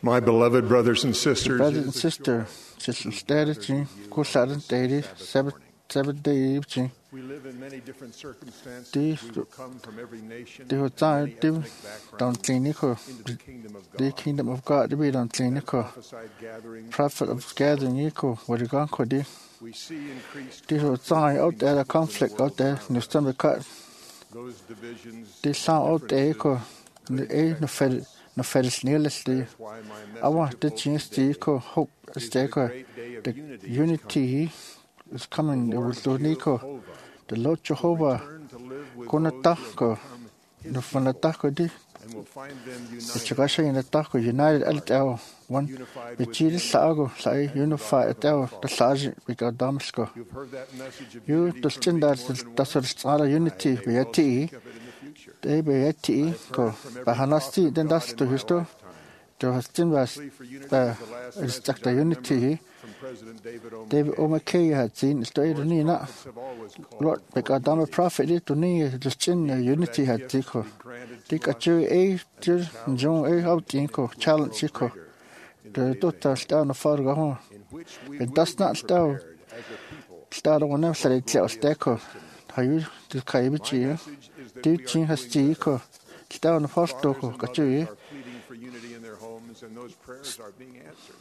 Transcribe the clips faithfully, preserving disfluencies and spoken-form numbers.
My beloved brothers and sisters, Brothers and sisters, sister strategy, kusaran daily, seven seven day evening. we live in many different circumstances. These- We will come from every nation, Det var and der, many det ethnic down backgrounds clinical. into the kingdom of The God. kingdom of God, det bliver down That clinical. prophesied gathering, Prophet of gathering echo, hvor det gang det. we see increased Det var der, out there, der conflict out there, nu stemmer kat. those divisions. Det sang out there, echo. Det er nu fælles, nu fælles nærlæs det. That's why my I want message the of hope chance to today echo hope is is the the echo. great day of The unity is unity is coming. The Lord will Nico. Jehovah The Lord will Jehovah. return to live with Kuna those who have tako. become his The fana people, tako di. and will find them The united, chakasha in the tako united alt our one. unified The with chili him. sago say unified our the sergeant we got Damasco. You've heard that message of You unity the from stand me that more than that's once. what it's unity. I We may had well tea. speak of it in the future. They be had tea. Go. Bahanasti then that's to histo. The hostin was Plea for unity the is the last it's message the I remember unity. from President David O. David McKay. O'Mackey had seen the story Lord's ni na. prophets have always called Lord, for because I'm a unity. prophet, it to me just in For unity that had gift tiko. to be granted to Tika us, chu a and jil the challenge John to a out continue tinko to challenge grow chiko. greater in the The days daughter ahead, down the far go in which we It will does be not stau. prepared as a people Start on them for say it's glorious steko. destiny. How you the My kaibichi. message is that Do we are chin has doing better. tiko. Start on the first Fathers toko and mothers kachu. are pleading for unity in their homes, and those prayers are being answered.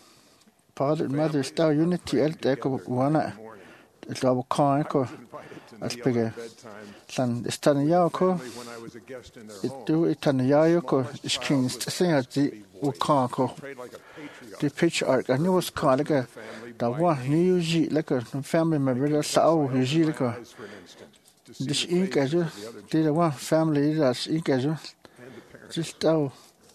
Father and mother start unity el teko wana. It's our I con was invited to as kneel big a at bedtime san stan with the yako. family when I was a guest in their It home. do it an The yako smallest is child kings was to sing at asked to the be voiced. ukanko. He prayed like a patriarch. The patriarch, I knew it was called like a the one new G like a family member that saw I G opened like my a eyes for an instant to see this the ink faces as you of the other did children one family that's ink as you and the parents. just oh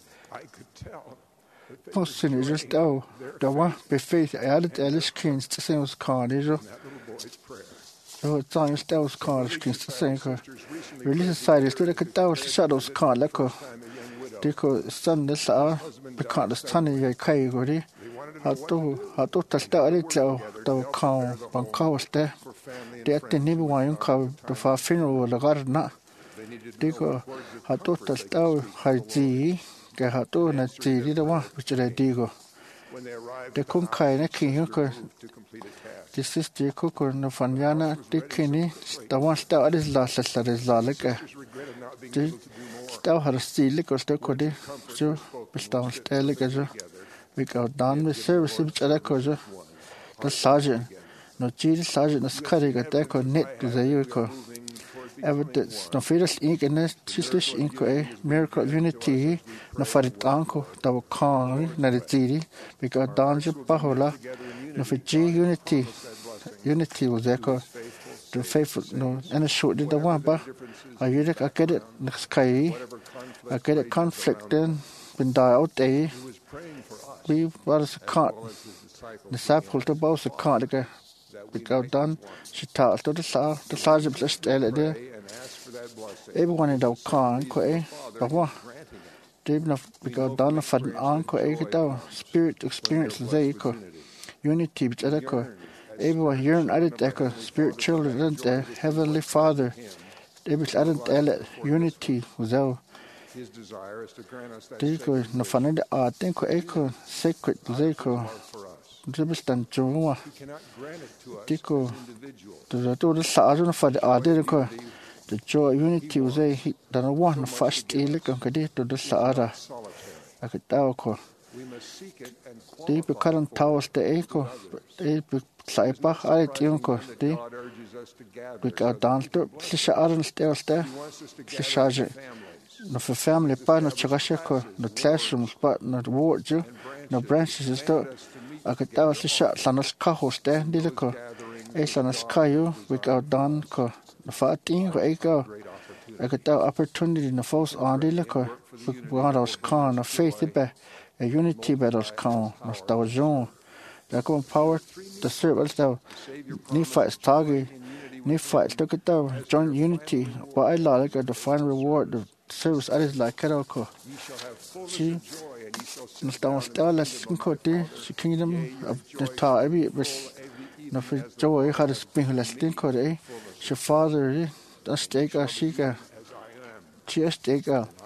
I could tell that they were posting is just joining oh their the one faith be faith I added Alice Kings to say was called is you in that little boy's prayer. oh time is that was called Relief Kings to Society say sisters recently release prayed society together stood like a as down declared shadows for called the like a first time a young widow. Diko son this hour because the sunny ya kai gori They wanted to know how what to to do. how to tell that it to to come ban kaos there For family and det friends ni who wa were yun far ka at the to time. fa finu la garna They needed to know Diko what words of how to comfort tell they could that speak hai to the Lord. ji ke how to na ji di da wa which they digo When they arrived de at the kun kai na house, ki the yun sister ka moved to complete a task. this is the kukur na fanyana de kini da wa sta is la sa sa is la like Sisters regretted not being the able to do more. sta har stil ko sta ko Words de of comfort so were spoken bista when sisters sta like living so together. we go They down had with given the service Lord's which are ko service so as one, the heart sergeant together. no Jesus sergeant no skari ga ta ko net to the you ko Moving toward becoming evidence no one. fetus ink and sisters ink a miracle of unity no farit anko da kan na de tiri because Our dance hearts will be knit pahola together in no for unity. G God has unity promised that blessing unity was to echo his faithful the sa- faithful no saints. and a short did the Whatever one their ba differences I in get it I get it background, the sky whatever I conflict get it rages conflict around then them, been die out there he was praying for us we was a as can't well as his disciples. disciple to both a can't get that we we go might done be one. she taught to the sa the sergeant just tell it there Pray and ask for that blessing. everyone in the It's the can same ko reason eh the Father but what is granting it. Dave na we go down for an anko e go spirit experience they ko unity which other ko everyone here and other echo spirit children and the heavenly father they was aren't ele unity without His desire is to grant us that they same ko na fanen the art think ko echo sacred they ko love for us. Jibistan Juma He cannot grant it to us Diko. as individuals. the to the sergeant for the other ko the joy unity was a the one first ele ko kadi to the sara Solitary. akitaw ko We must seek it and they be qualify current for towers it the with echo others. they be sai It's pa not ai surprising tion ko then that they God urges us to gather we so go that down he to can bless slisha us. aran stay stay He wants us to gather slisha as je families. no for family pa no chagasha ko no Classes, classrooms pa no ward ju and no branches is to command us to meet akitaw together slisha sanas ka hoste in dile those ko gatherings e that sanas God ka has you we go designed down for us. ko no fatin ko e ko Great opportunity. akitaw opportunity no false on dile ko we go those kan no faith be a unity be those kan no stajon da ko power the servants da ni fight tagi ni fight look at the joint unity but I like the final reward the service I is like it ko Ye shall have fullness she of joy, and ye shall sit no down stone in the stella kingdom of ko my ti Father. she kingdom Yea, your of the joy ta shall be every full every no evening for as the joy Father had hath spin given less thing me ko eh fullness she of joy. father the And ye stake shall a be she even as I am, she stake a and I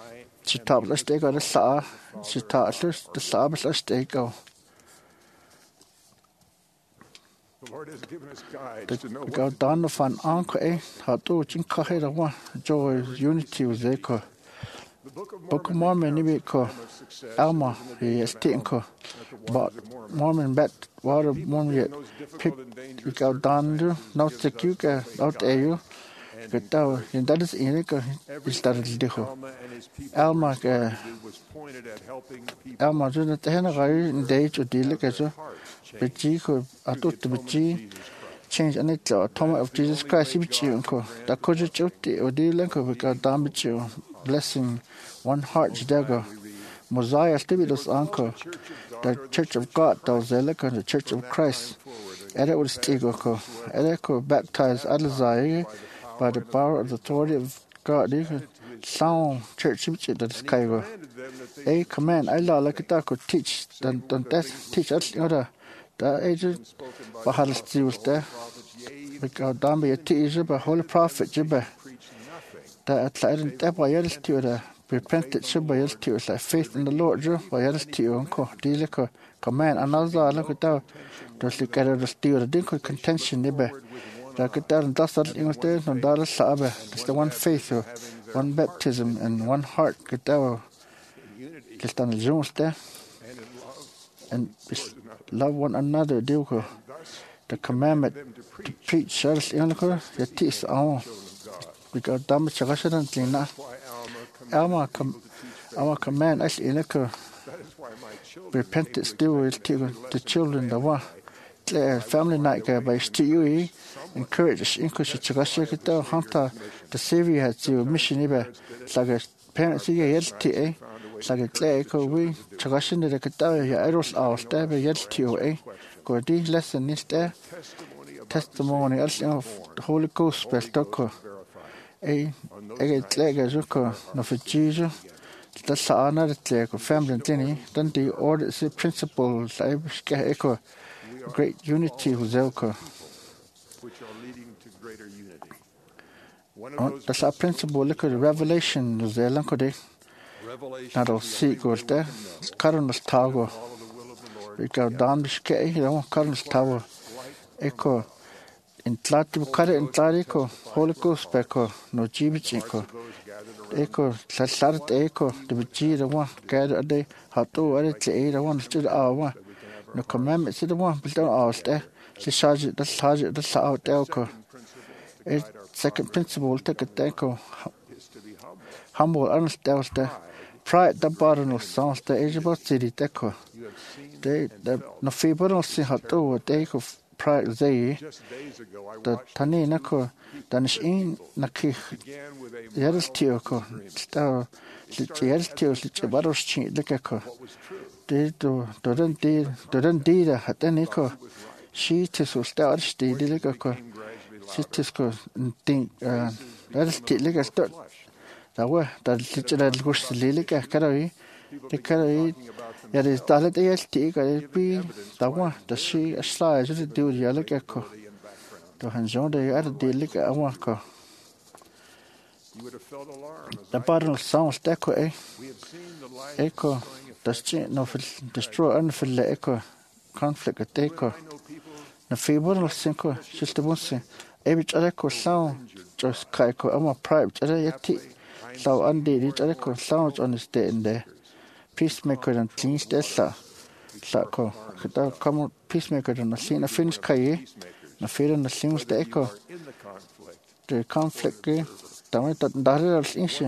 si tabla stego the sa si tatlers the sabla stego. The Lord has given us guides The to know go what to down do. of an anchor eh hatu chin kahe da wa joy unity was echo. The Book of Book of Mormon Mormon ni recounts ko a time of success Alma that was in the days yes of tin Alma ko at the but waters of Mormon. Mormon bet water People Mormon did yet in those pick difficult and dangerous go down do circumstances no gives secure us both a out guide eu and get down in encouragement. that is in ko is that Everything diho Alma and his people Alma were ke inspired to do was pointed at helping people Alma ju na tehna gai in day to deal have ke their so hearts changed beji ko through the atut atonement of beji Jesus Christ. change and it the atonement of Jesus Christ bichi ko da ko ju chuti o deal ko ka dam bichi blessing one heart dago Mosiah Stibitus uncle the Church of God those elect the Church of Christ Ere was Stigoko Ere ko baptized Adazai by the power of the authority of God sound church that is Kaigo a command I law like that could teach then then that teach us other the agent Bahal Stivus there because Dambi a teacher by holy prophet Jibba that I didn't ever yells to the repented Shibba yells to us like faith in the Lord Joe by yells to you uncle Dilico command another look at that just look at the steel the dinko contention nibbe like it doesn't that's that in there no dollar sabe it's the one faith one baptism and one heart get there just on the Jones there and love one another do the commandment to preach service in the the teach on because damn chagasan tina Alma com our command as in the repented still will to the children the one family night by still encourage increase chagasan kita hunter the saviour has to mission ibe like parents here yet to like clay ko we chagasan the kita ya eros our step yet to eh ko di lesson is there testimony as of the Holy Ghost bestoko eh eh tlega juko no for Jesus the sana the tlega family tini then the order the principles I echo great unity with elko which are leading to greater unity. One on of the those principle look at the revelation was there lanko de not all see goes there cardinals tago we go down the sky you know cardinals tower echo in tlati bukare in tlari ko Holy Ghost beko no jibichi ko eko sasart eko the bichi the one gather day hatu are te the one to the hour no commandments the one but don't ask there the charge the charge the out there ko it second principle take a teko humble understand the pride the bottom of sounds the age about city teko they the no feeble no see hatu they ko pride they the tani nako danish in naki yeres tioko sta yeres tios liche baros chi lekako de do dodan de dodan de da hatani ko she tiso star sti de lekako she tisko ting yeres ti lekasto da wa da liche da gust leleka karai de karai yeres dalet yeres ti ka bi da wa da she asla je de ya lekako to hanjon de ar de leka awa ko the bottom sounds deco eh echo the no destroy unfil echo conflict at echo na feeble no cinco just the one every echo sound just kaiko ama private ada yeti so andi it echo sounds on the state in there peacemaker and clean stessa sako kita come peacemaker and see na finish kai na fear na things the echo the conflict Tama ta dare al inche.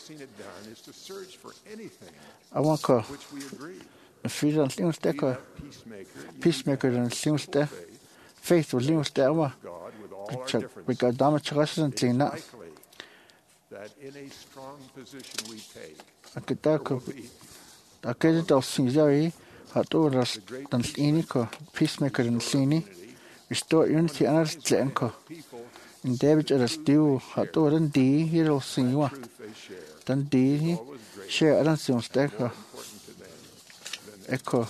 I want ko. Feel an things there ko. Peacemaker and things there. Faith with things there wa. We got damage resistant na. That in a strong position we take. Akita ko. Akita to sinjai hatu ras dan ini ko. Peacemaker and sini. Restore unity and tlenko. In David as do hatu dan di hero sinwa dan di share adan sim steka echo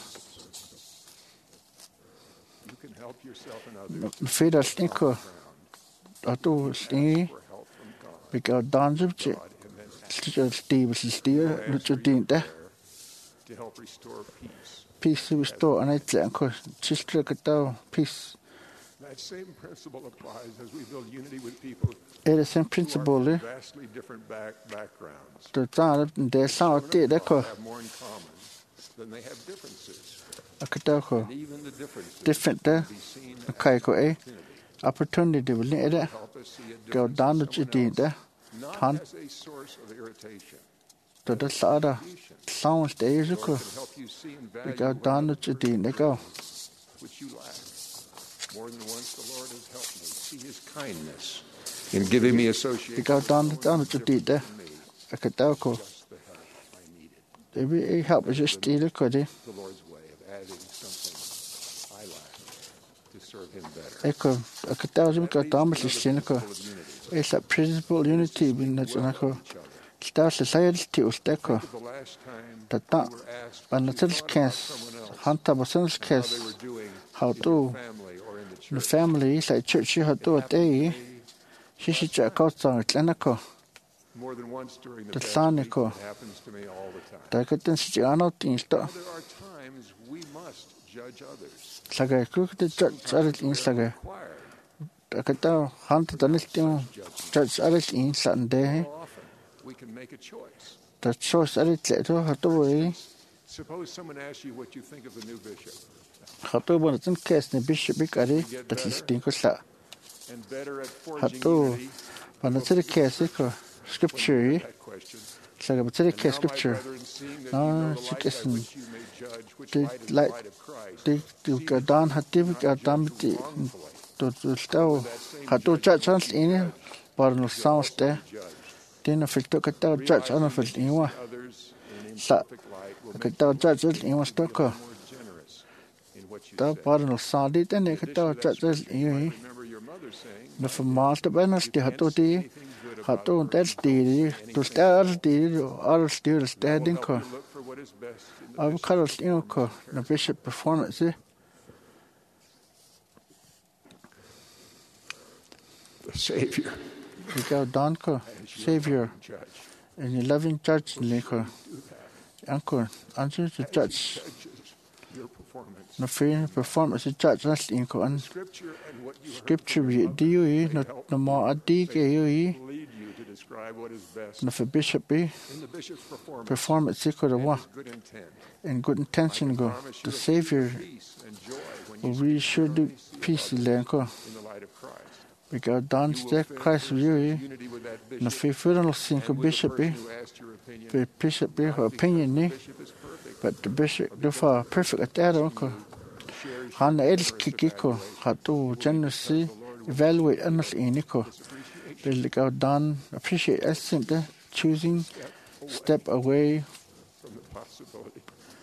fida steko hatu sti because danjib che til Steve Steve nu til din der to help restore peace. peace restore and it's like sister ka peace. That same principle applies as we build unity with people It is same who principle are eh from vastly different back, backgrounds. to ta de sa te de ko Have more in common than they have differences. ka ko And even the differences different there be seen kai as ko e opportunity opportunity will ne da help us see a go difference down in to someone din else, da not han as a source of irritation. to da sa da sounds de is Lord ko can help you see and we value go what down another to person din de brings, go which you lack. More than once, the Lord has helped me see His kindness in giving me we association go with down someone down who's to din different da from me, ka ta ko just the help I needed. they will help us just steal ko de The Lord's way of adding something I lack to serve Him better. eko ka ta zum ka That ta leads mas to sin another ko principle of unity. es a principle unity bin na Well ko of each other. sta sa sa ti usta ko Think of the last time ta ta you were asked ban what you til thought about kes someone else hanta basan and how kes they were doing how in to your family or in the the church. family sa church ha It to happened to te me shi shi last cha time. ka sa tlana ko More than once during the The past sun week, ko. it happens to me all the time. ta ka ten shi ano tin sto Now, there are times we must judge others. sa ga ku te church sa Sometimes in we sa are ga required. ta ka ta hanta ta nis tin church sa in sa de More often, we can make a choice. ta cho sa ri tle to ha to For we instance, suppose someone asks you what you think of the new bishop. ha to bon tin kes ne bishop bi ka ri ta ti tin ko sa And better at ha forging to unity, ban we'll ta look to kes the ko scriptures when we scripture have that question. sa ga ta And kes now, my scripture brethren, seeing that no, you know the she light by doesn't- which you may judge which the light is the light- light of Christ, the the see ga that dan you ha ti do bi not ga dan judge ti wrongfully. to to sta With that same ha to cha judgment chance you in judge, par no you'll sounds also te be judged. tin na fil to ka ta cha cha na fil Realizing that in you wa see others in an Sa- imperfect light will ka make ta you cha cha likely in wa to sto be a ko little more generous in what you ta say. par no sa di te ne In ka addition ta to cha that cha scripture, you in might remember your mother saying, na "My fa dear, mal ta ba na you sti ha can't to see ti anything good ha about to her ta if you sti don't see to anything sta ar wrong." sti ar sti ar sta That will din help ko you look for what is best in the Av bishop's kallas in performance ko and na character. bishop performance The Savior we go down ko as your savior loving judge and your loving judge will ni ko surely do that uncle answer to as he judge judges your performance. no free performance judge nas in ko an Scripture and what you heard scripture from vi your di mother yi may no help no mo you, adi ke yi may lead you to describe what is best no for bishop bi in the bishop's performance performance ko da and wa his good intent. in good I intention can go promise the you a savior future peace and joy when will you really speak sure do clearly see peace others len ko in the light of Christ. we go down You to will the feel Christ first view there's unity with that no bishop free funeral sin ko and with the bishop person bi who asked your opinion, the bishop bi not her because opinion the ni bishop is perfect, but the bishop but do because for the person perfect at asking ko you shares han your el generous kikiko evaluation. ha to It will be generously because the Lord will evaluate continue anas iniko his appreciation. will go down appreciate us simple choosing Step away step away from the possibility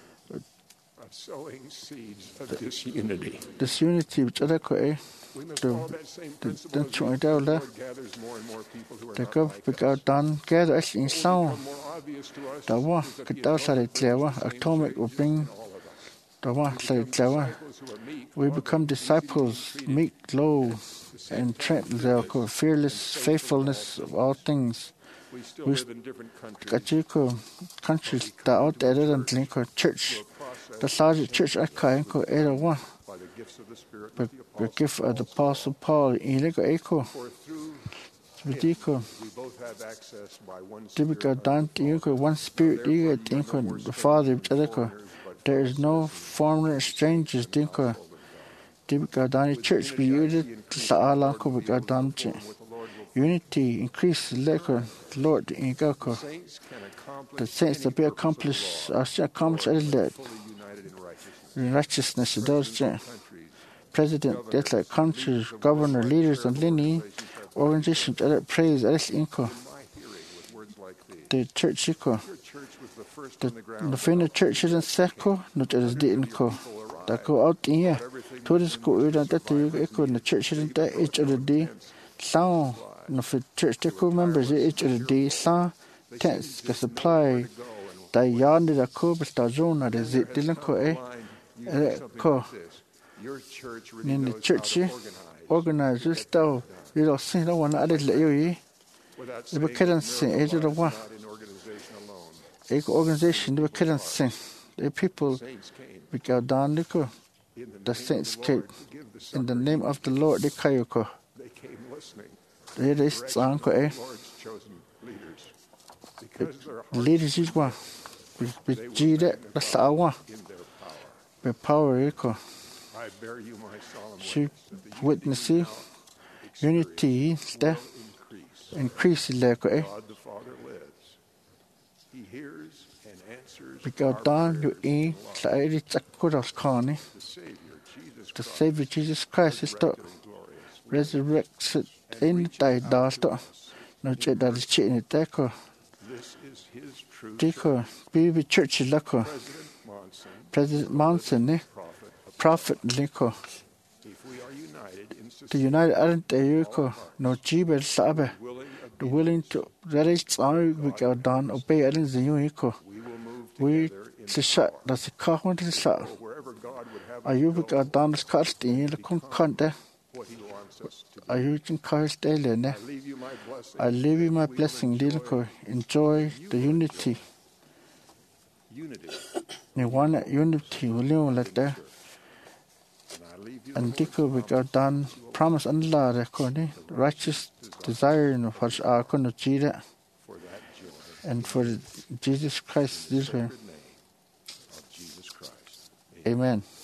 of sowing seeds of disunity. disunity which other ko eh We must the follow that same the principle the as the chung as da the la Lord gathers more and more people who are the not go like we go us. down gather us in What will sound become more obvious to us da wa is that ka the da sa le atonement brings tlewa the same atomic will changes bring in all of us. da wa We sa le become tlewa disciples who are meek, we loving, become easy to be disciples entreated, meek low and at the same and time trent fearless fearless and faithful in all faithfulness of all things We still we live in different countries, Kachiko countries but we that come out into a there and church link a church. through a process The of large church I changing can that go was either begun one. by the gifts of the Spirit But with the the Apostle gift of the Paul Apostle saw. Paul in Iligo Echo. For through Vidiko. him we both have access by one Typical Spirit unto Dante the Yuko, Father. one Now spirit therefore you ye get are no more the Father strangers and Vidiko. foreigners, but There fellow is no citizens foreigner of the saints strangers and the Dinko. household of God. Typical Dani With church be unity I used see increasing, sa the ala Lord ko will be biga able to damchi. perform what the Lord will finish. Unity increase leko Lord The ingako. saints can accomplish The saints any to be purpose of the accomplished law, are still accomplished Lord, at when that fully united in righteousness. in righteousness of those Presidents of countries, president that's like countries, governor, leaders and Lini organizations that praise us inko. in my hearing with words like these. The church iko. Your church was the first The on the ground the to fin help churches and Jesus seko came. no just Hundreds di of your inko. people arrived, Da go out in ya. brought everything To with this them go which ut the and that you survivors echo the needed. churches and They that each built other their own day. tents to Sound supply. no for church They to were members tireless each and other day cheerful. sound They tents seemed ka to know where supply. to go and Da what to yarn do. da ko bista zona da Then zit there has dilan come ko a eh. line, usually something Ko like this. Your church really in the knows how church to organize, organizers to get stau things done. you know sin da wana adit le yi. Without The saying that Buchanan sin miracle age of the lies one. not in organization, ek organization de kiran sing. The people Saints came we go down liko. in the The name saints of the came Lord to give the in the suffering name of the Lord de kayoko. They came listening. Det er Direction of stanko eh. the Lord's chosen leaders. Because their hearts Leaders is one. We we jide the sawa in their power. be power iko. I bear you my solemn She witness that the witness unity the increase. increase leko eh. God the Father lives. He hears and answers We go our down you prayers e in love. la eri tsakuros kani. The Savior, Jesus The Christ, Savior Jesus Christ is the resurrected and glorious, resurrected in the dasto. No che da chi ni teko. this is his true Diko be be church leko. President Monson, President Monson ne prophet of prophet leko. if we are united in The society, United Ireland Ayuko no jibel sabe. willing, The willing to realize all we go down obey Ireland Ziyuko. we will move We together in to shut that's the car when to shut. wherever God would have Are us you go, go down the cast in the conte? what he wants us to do. Are you in cars daily ne? I leave you my blessing. I leave you my We will blessing, enjoy Dilko. Enjoy the unity. unity, You want unity, will you let there? and I leave you And the Diko we go down promise and law the righteous desire in for our kono jida for that joy. and for Jesus Christ this way. Sacred name of Jesus Christ. Amen.